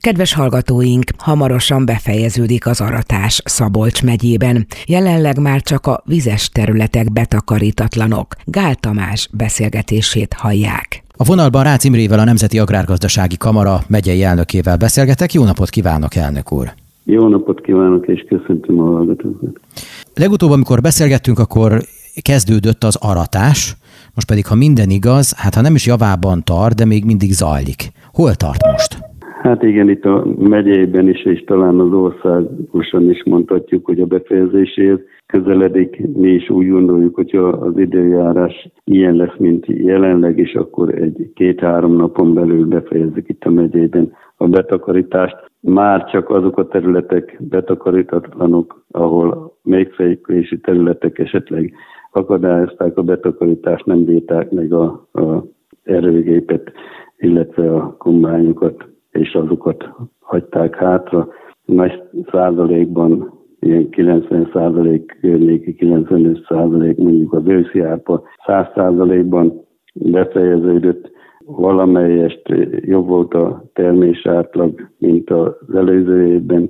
Kedves hallgatóink, hamarosan befejeződik az aratás Szabolcs megyében. Jelenleg már csak a vizes területek betakarítatlanok. Gál Tamás beszélgetését hallják. A vonalban Rácz Imrével, a Nemzeti Agrárgazdasági Kamara megyei elnökével beszélgetek. Jó napot kívánok, elnök úr! Jó napot kívánok, és köszöntöm a hallgatókat! Legutóbb, amikor beszélgettünk, akkor kezdődött az aratás, most pedig, ha minden igaz, ha nem is javában tart, de még mindig zajlik. Hol tart most? Hát igen, itt a megyében is, és talán az országosan is mondhatjuk, hogy a befejezéséhez közeledik. Mi is úgy gondoljuk, hogyha az időjárás ilyen lesz, mint jelenleg, és akkor egy 2-3 napon belül befejezik itt a megyében a betakarítást. Már csak azok a területek betakarítatlanok, ahol mélyfejlődési területek esetleg akadályozták a betakarítást, nem bírták meg a erőgépet, illetve a kombányokat, és azokat hagyták hátra. Nagy százalékban, ilyen 90% környéki, 95% mondjuk az őszi árpa 100%-ban befejeződött. Valamelyest jobb volt a termés átlag, mint az előző évben.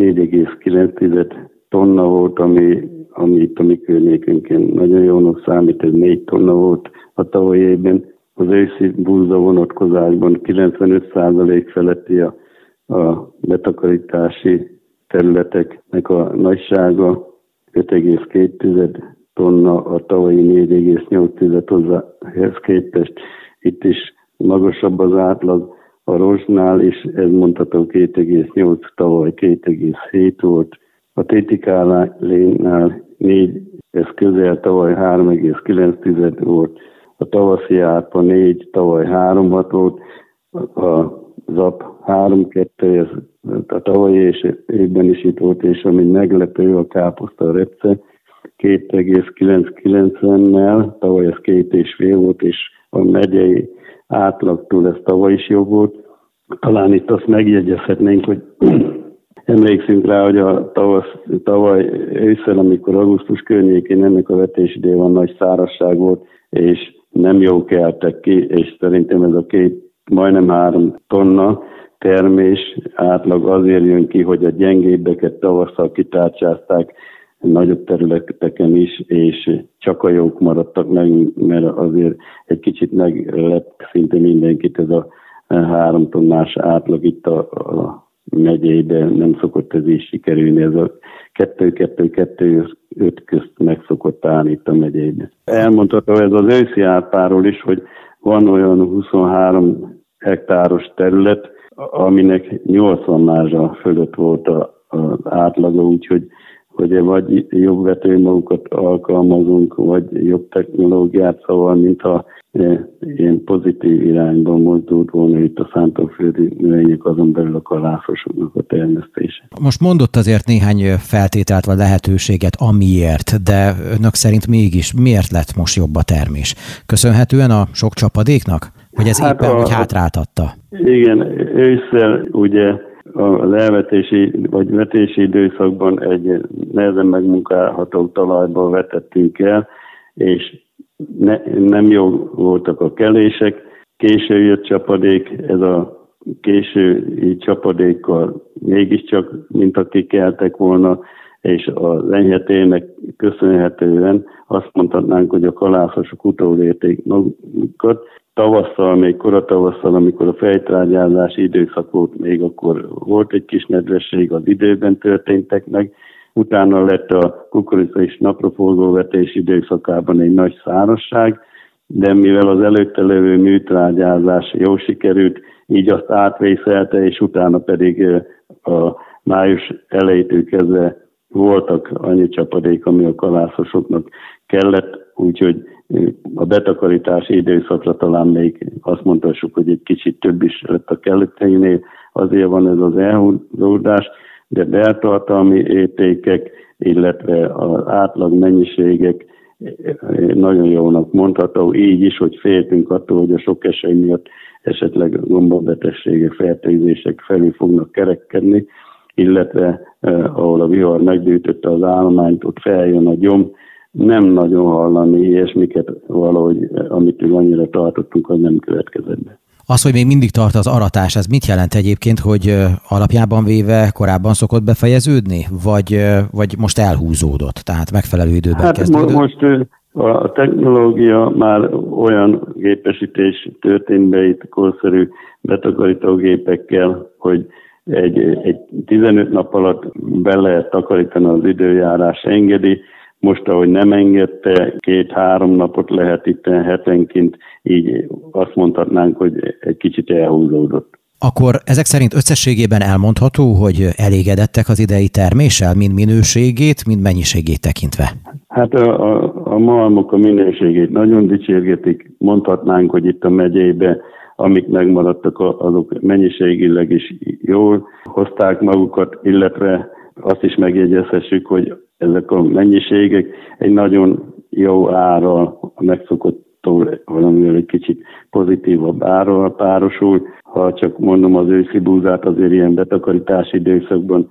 4,9 tonna volt, ami itt a mi környékünkön nagyon jónak számít, ez 4 tonna volt a tavalyi évben. Az őszi búza vonatkozásban 95% feletti a betakarítási területeknek a nagysága, 5,2 tonna, a tavalyi 4,8 hozzáhez képest. Itt is magasabb az átlag, a rozsnál is, ez mondható 2,8, tavaly 2,7 volt. A tétikálénál 4, ez közel, tavaly 3,9 volt. A tavaszi árpa 4, tavaly 3,6 volt, a zap 3,2, ez a tavalyi évben is itt volt, és ami meglepő, a káposzta, a repce 2,99-nel, tavaly ez 2,5 volt, és a megyei átlagtól ez tavaly is jobb volt. Talán itt azt megjegyezhetnénk, hogy emlékszünk rá, hogy tavaly ősszel, amikor augusztus környékén ennek a vetési ideje van, nagy szárazság volt, és nem jó keltek ki, és szerintem ez a majdnem 3 tonna termés átlag azért jön ki, hogy a gyengébbeket tavasszal kitárcsázták nagyobb területeken is, és csak a jók maradtak meg, mert azért egy kicsit meglep szinte mindenkit ez a 3 tonnás átlag itt a megyében, nem szokott ez is sikerülni, ez a 2-2-2-5 közt meg szokott állni itt a megyében. Elmondható ez az őszi árpáról is, hogy van olyan 23 hektáros terület, aminek 80 mázsa fölött volt az átlaga, úgyhogy vagy jobb vetőmagokat alkalmazunk, vagy jobb technológiát, szóval mintha ilyen pozitív irányban mozdult volna itt a szántóföldi növények, azon belül a kalászosoknak a termesztése. Most mondott azért néhány feltételt vagy lehetőséget, amiért, de önök szerint mégis miért lett most jobb a termés? Köszönhetően a sok csapadéknak? Vagy ez éppen úgy hátráltatta? Igen, ősszel ugye az elvetési vagy vetési időszakban egy nehezen megmunkálható talajban vetettünk el, és nem jó voltak a kelések, késő jött csapadék, ez a késői csapadékkal mégiscsak, mint akik keltek volna, és az enyhetélnek köszönhetően azt mondhatnánk, hogy a kalászosok utolérték magukat. Tavasszal, még koratavasszal, amikor a fejtrágyázási időszak volt, még akkor volt egy kis nedvesség, az időben történtek meg. Utána lett a kukorica és napraforgóvetés időszakában egy nagy szárazság, de mivel az előtte levő műtrágyázás jól sikerült, így azt átvészelte, és utána pedig a május elejétől kezdve voltak annyi csapadék, ami a kalászosoknak kellett, úgyhogy a betakarítási időszakra talán még azt mondhassuk, hogy egy kicsit több is lett a kelletteinél, azért van ez az elhúzódás, de beltartalmi értékek, illetve az átlag mennyiségek nagyon jónak mondható, így is, hogy féltünk attól, hogy a sok esély miatt esetleg gombabetegségek, fertőzések felül fognak kerekedni, illetve ahol a vihar meggyűjtötte az állományt, ott feljön a gyom. Nem nagyon hallani ilyesmiket valahogy, amit annyira tartottunk, az nem következett be. Az, hogy még mindig tart az aratás, ez mit jelent egyébként, hogy alapjában véve korábban szokott befejeződni, vagy most elhúzódott, tehát megfelelő időben kezdődött? Most a technológia már olyan gépesítés történt be itt korszerű betakarítógépekkel, hogy egy 15 nap alatt be lehet takarítani, az időjárás engedi. Most, ahogy nem engedte, 2-3 napot lehet itt hetenként, így azt mondhatnánk, hogy egy kicsit elhúzódott. Akkor ezek szerint összességében elmondható, hogy elégedettek az idei terméssel, mind minőségét, mind mennyiségét tekintve? Hát a malmok a minőségét nagyon dicsérgetik. Mondhatnánk, hogy itt a megyébe, amik megmaradtak, azok mennyiségileg is jól hozták magukat, illetve azt is megjegyezhessük, hogy ezek a mennyiségek egy nagyon jó árral, a megszokottól valamivel egy kicsit pozitívabb árral párosul. Ha csak mondom az őszi búzát, azért ilyen betakarítási időszakban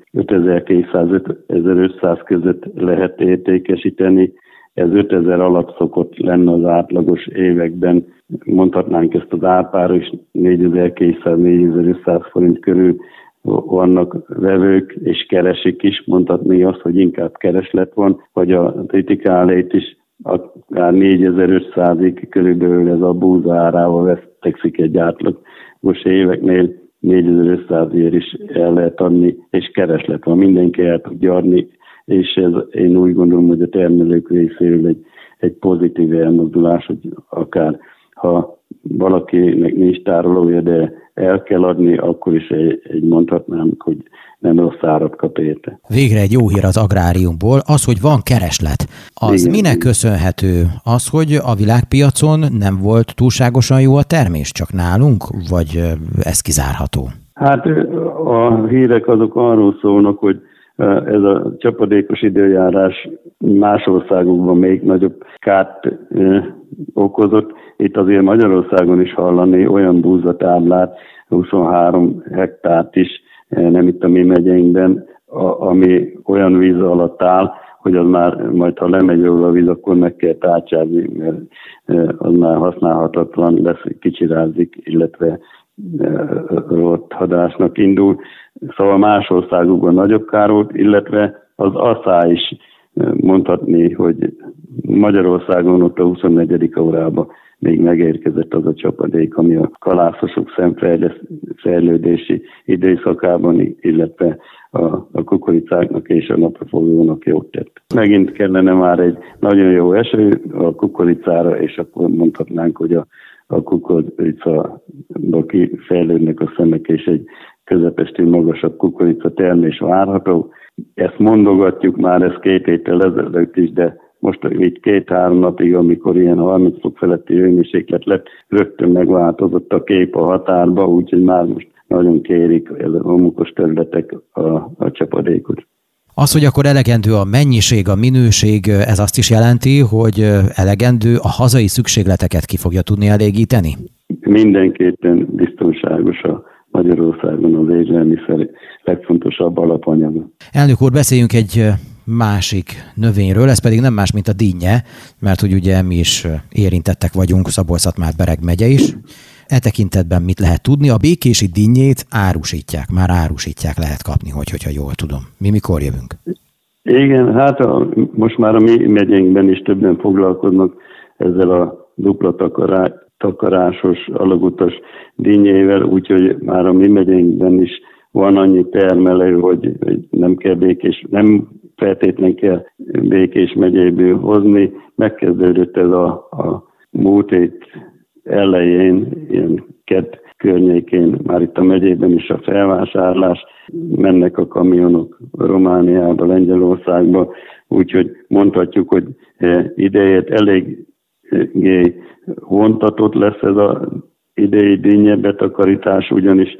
5200-5500 között lehet értékesíteni. Ez 5000 alatt szokott lenne az átlagos években. Mondhatnánk ezt az árpára is 4200-4500 forint körül vannak vevők, és keresik is, mondhatni azt, hogy inkább kereslet van, vagy a kritikálét is akár 4500-ig körülbelül ez a búza árával vesztekszik egy átlagos éveknél, 4500-ért is el lehet adni, és kereslet van, mindenki el tudja adni, és ez, én úgy gondolom, hogy a termelők részéről egy pozitív elmozdulás, hogy akár ha valakinek nincs tárolója, de el kell adni, akkor is mondhatnám, hogy nem rossz árat kap érte. Végre egy jó hír az agráriumból, az, hogy van kereslet. Az igen, minek köszönhető? Az, hogy a világpiacon nem volt túlságosan jó a termés, csak nálunk, vagy ez kizárható? Hát a hírek azok arról szólnak, hogy ez a csapadékos időjárás más országokban még nagyobb kárt okozott. Itt azért Magyarországon is hallani olyan búzatáblát, 23 hektárt is, nem itt a mi megyeinkben, ami olyan víz alatt áll, hogy az már majd, ha lemegy róla a víz, akkor meg kell tárcsázni, mert az már használhatatlan lesz, kicsirázik, illetve rothadásnak indul. Szóval más országokban nagyobb kár volt, illetve az ASZÁ is mondhatni, hogy Magyarországon ott a 24. órában még megérkezett az a csapadék, ami a kalászosok szemfejlődési időszakában, illetve a kukoricáknak és a napraforgónak jót tett. Megint kellene már egy nagyon jó eső a kukoricára, és akkor mondhatnánk, hogy a kukoricába kifejlődnek a szemek, és egy közepestől magasabb kukorica termés várható. Ezt mondogatjuk már, ez 2 héttel ezelőtt is, de most így 2-3 napig, amikor ilyen 30 fok feletti hőmérséklet lett, rögtön megváltozott a kép a határba, úgyhogy már most nagyon kérik a homokos területek a csapadékot. Az, hogy akkor elegendő a mennyiség, a minőség, ez azt is jelenti, hogy elegendő a hazai szükségleteket ki fogja tudni elégíteni? Mindenképpen biztonságos a Magyarországon az élelmiszer legfontosabb alapanyaga. Elnök úr, beszéljünk egy másik növényről, ez pedig nem más, mint a dinnye, mert hogy ugye mi is érintettek vagyunk, Szabolcs-Szatmár-Bereg megye is. E tekintetben mit lehet tudni? A békési dinnyét árusítják, lehet kapni, hogyha jól tudom. Mi mikor jövünk? Igen, hát most már a mi megyénkben is többen foglalkoznak ezzel a dupla takarásos, alagutas dinnyével, úgyhogy már a mi megyénkben is van annyi termelő, hogy nem kell nem feltétlenül kell Békés megyéből hozni. Megkezdődött ez a múlt hét elején, ilyen kedd környékén, már itt a megyében is a felvásárlás, mennek a kamionok Romániába, Lengyelországba, úgyhogy mondhatjuk, hogy idejét eléggé vontatott lesz ez az idei dinnye betakarítás, ugyanis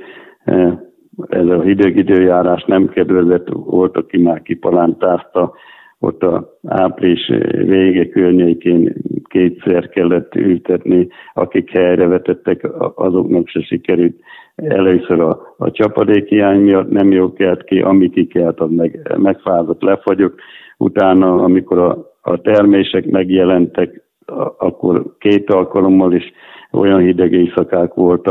ez a hideg időjárás nem kedvezett volt, aki már kipalántázta, ott a április vége környékén 2-szer kellett ültetni, akik helyre vetettek, azoknak se sikerült. Először a csapadékhiány miatt nem jól kelt ki, ami kikelt, az megfázott, lefagyott. Utána, amikor a termések megjelentek, akkor 2 alkalommal is olyan hideg éjszakák voltak,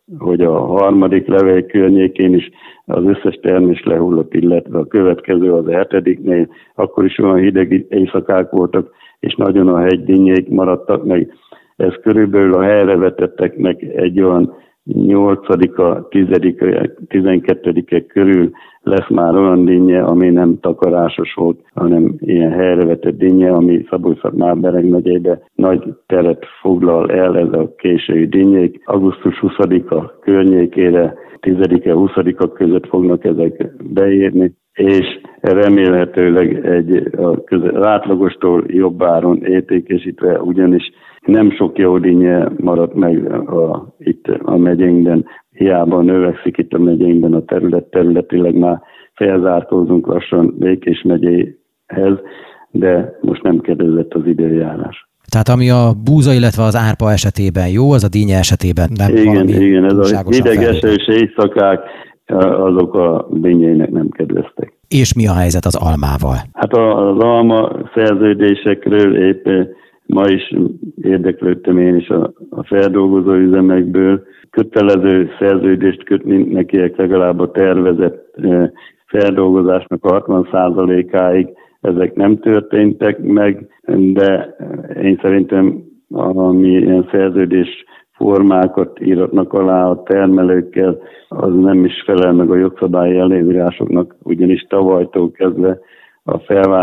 hogy a harmadik levél környékén is az összes termés lehullott, illetve a következő az 7-nél, akkor is olyan hideg éjszakák voltak, és nagyon a hegydinyék maradtak meg. Ez körülbelül a helyre vetetteknek egy olyan 8-a, 10-e, 12-e körül lesz már olyan dinnye, ami nem takarásos volt, hanem ilyen helyre vetett dinnye, ami Szabolcs-Szatmár-Bereg megyébe nagy teret foglal el, ez a késői dinnyék. Augusztus 20-a környékére, 10-e, 20-a között fognak ezek beérni, és remélhetőleg az átlagostól jobb áron értékesítve, ugyanis nem sok jó dinnye maradt meg itt a megyénkben, hiába növekszik itt a megyénkben a területileg már felzárkózunk lassan Békés megyéhez, de most nem kedvezett az időjárás. Tehát ami a búza, illetve az árpa esetében jó, az a dinnye esetében nem valami Igen, ez a hideg esős éjszakák, azok a dinnyének nem kedveztek. És mi a helyzet az almával? Hát az alma szerződésekről épp ma is érdeklődtem én is a feldolgozó üzemekből. Kötelező szerződést kötni nekiek legalább a tervezett feldolgozásnak a 60%-áig. Ezek nem történtek meg, de én szerintem amilyen szerződés formákat íratnak alá a termelőkkel, az nem is felel meg a jogszabályi előírásoknak, ugyanis tavalytól kezdve a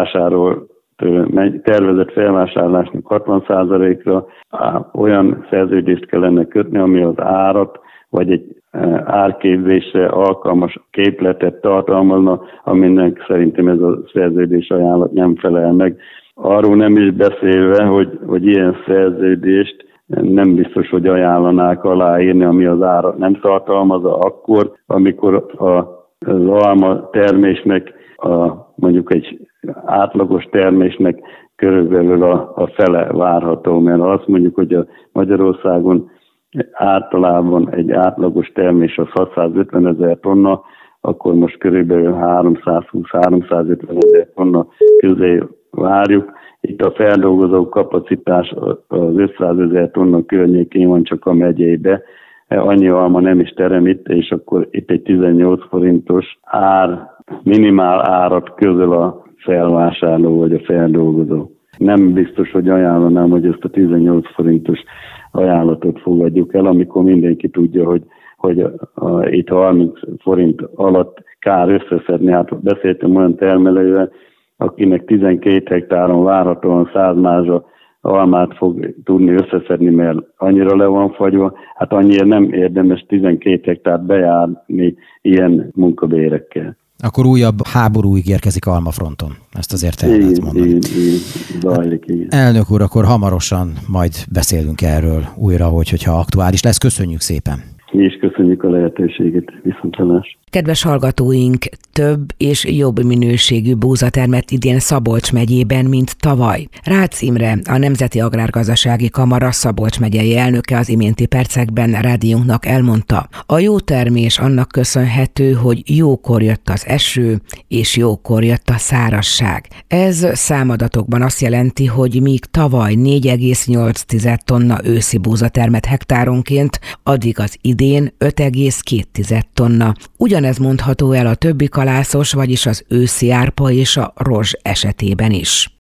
tervezett felvásárlásnak 60%-ra olyan szerződést kellene kötni, ami az árat, vagy egy árképzésre alkalmas képletet tartalmazna, aminek szerintem ez a szerződés ajánlat nem felel meg. Arról nem is beszélve, hogy ilyen szerződést nem biztos, hogy ajánlanák aláírni, ami az árat nem tartalmazza akkor, amikor az alma termésnek, mondjuk egy átlagos termésnek körülbelül a fele várható, mert azt mondjuk, hogy a Magyarországon általában egy átlagos termés az 650 000 tonna, akkor most körülbelül 320-350 000 tonna közé várjuk. Itt a feldolgozó kapacitás az 500 000 tonna környékén van csak a megyébe. Annyi alma nem is terem itt, és akkor itt egy 18 forintos minimál árat közöl a felvásárló vagy a feldolgozó. Nem biztos, hogy ajánlanám, hogy ezt a 18 forintos ajánlatot fogadjuk el, amikor mindenki tudja, hogy itt 30 forint alatt kár összeszedni. Hát beszéltem olyan termelővel, akinek 12 hektáron várhatóan 100 mázsa almát fog tudni összeszedni, mert annyira le van fagyva, hát annyira nem érdemes 12 hektárt bejárni ilyen munkabérekkel. Akkor újabb háború ígérkezik almafronton. Ezt azért el lehet mondani. Igen. Elnök úr, akkor hamarosan majd beszélünk erről újra, hogyha aktuális lesz. Köszönjük szépen! Mi is köszönjük a lehetőséget, viszontlátásra. Kedves hallgatóink, több és jobb minőségű búza termett idén Szabolcs megyében, mint tavaly. Rácz Imre, a Nemzeti Agrárgazdasági Kamara Szabolcs megyei elnöke az iménti percekben rádiónknak elmondta. A jó termés annak köszönhető, hogy jókor jött az eső, és jókor jött a szárazság. Ez számadatokban azt jelenti, hogy míg tavaly 4,8 tonna őszi búza termett hektáronként, addig az idén 5,2 tonna. Ugyanez mondható el a többi kalászos, vagyis az őszi árpa és a rozs esetében is.